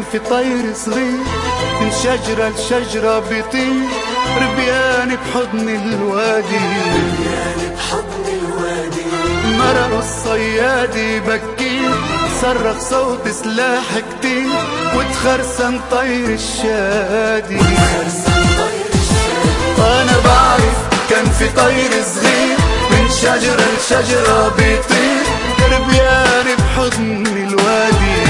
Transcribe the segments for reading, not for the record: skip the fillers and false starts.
في طير صغير من شجرة لشجرة بيطير، ربيان بحضن الوادي، مرق الصياد يبكير، صرخ صوت سلاح كتير، وتخرسن طير الشادي. وانا بعرف كان في طير صغير من شجرة لشجرة بيطير، ربيان بحضن الوادي،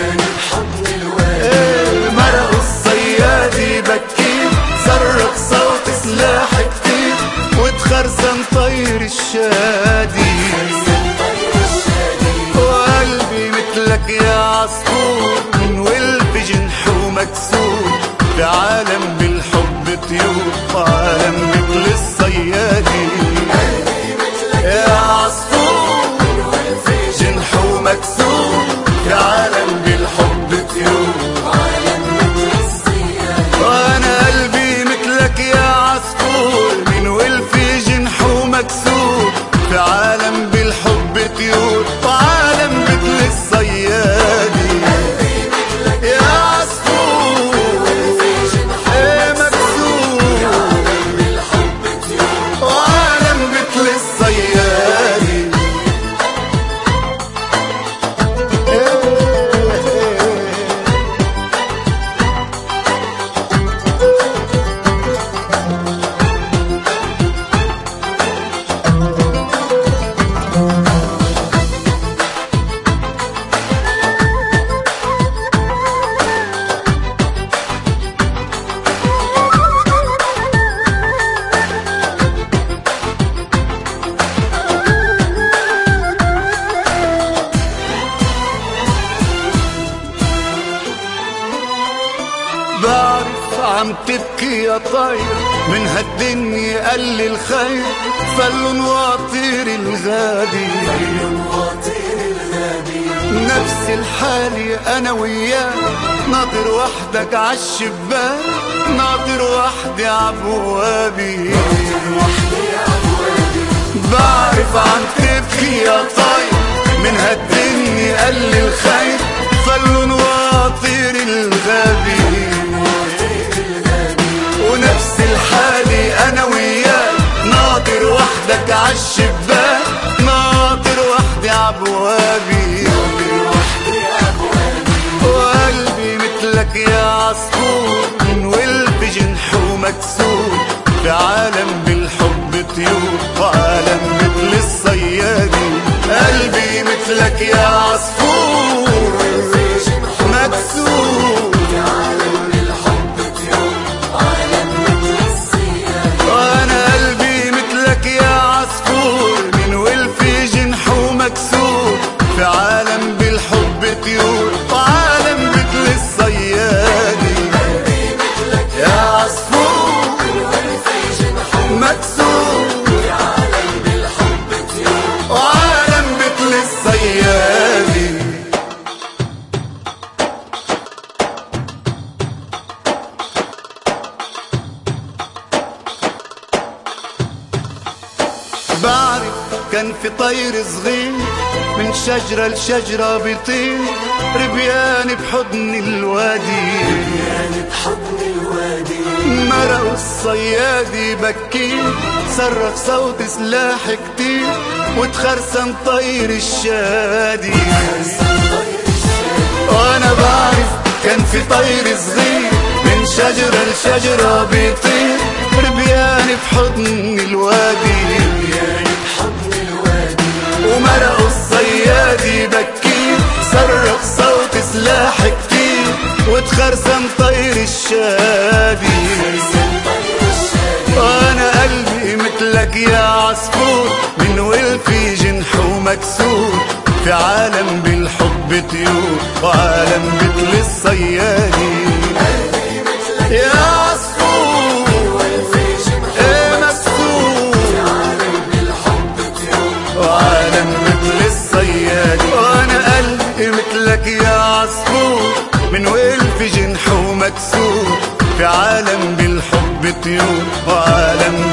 مرق الصياد يبكير، صرخ صوت سلاح كتير، وتخرسن طير الشادي. وقلبي مثلك يا عصفور من ولف جنح ومكسور، في عالم بالحب طيور وعالم مثل الصيادي. يا عصفور من ولف جنح ومكسور، في عالم بالحب طيور وعالم مثل الصيادي. وانا قلبي مثلك يا عصفور من ولف جنح ومكسور، في عالم بالحب طيور وعالم مثل الصيادي. يا عصفور مكسور، وعالم مثل الصيادي. بعرف عم تبكي يا طير من هالدنيا قل الخير، فلن واطير الغادي، نفس الحالي انا وياك، ناطر وحدك عالشباك، ناطر وحدي عبوابي. بعرف عم تبكي يا طير من هالدنيا قل الخير، فلن واطير الغادي، ونفس الحالي انا وياك، ناطر وحدك عالشباك، ناطر وحدي عبوابي. وقلبي مثلك يا عصفور من ولف جنح ومكسور، في عالم بالحب طيور وعالم مثل الصيادي. قلبي مثلك يا عصفور مكسور، وانا قلبي مثلك يا عصفور من ولف جنح ومكسور، في عالم بالحب طيور وعالم مثل الصيادي. يا عصفور مكسور، وعالم مثل الصيادي. بعرف كان في طير صغير من شجرة لشجرة بيطير، ربيان بحضن الوادي، مرق الصياد يبكير، صرخ صوت سلاح كتير، وتخرسن طير الشادي. وانا بعرف كان في طير صغير من شجرة لشجرة بيطير، ربيان بحضن الوادي، ومرق الصياد يبكير، صرخ صوت سلاح كتير، وتخرسن طير الشادي. وانا قلبي مثلك يا عصفور من ولف جنح ومكسور، في عالم بالحب طيور وعالم مثل الصيادي. يا عصفور مكسور، وعالم مثل الصيادي. وانا قلبي مثلك يا عصفور من ولف جنح ومكسور، في عالم بالحب طيور وعالم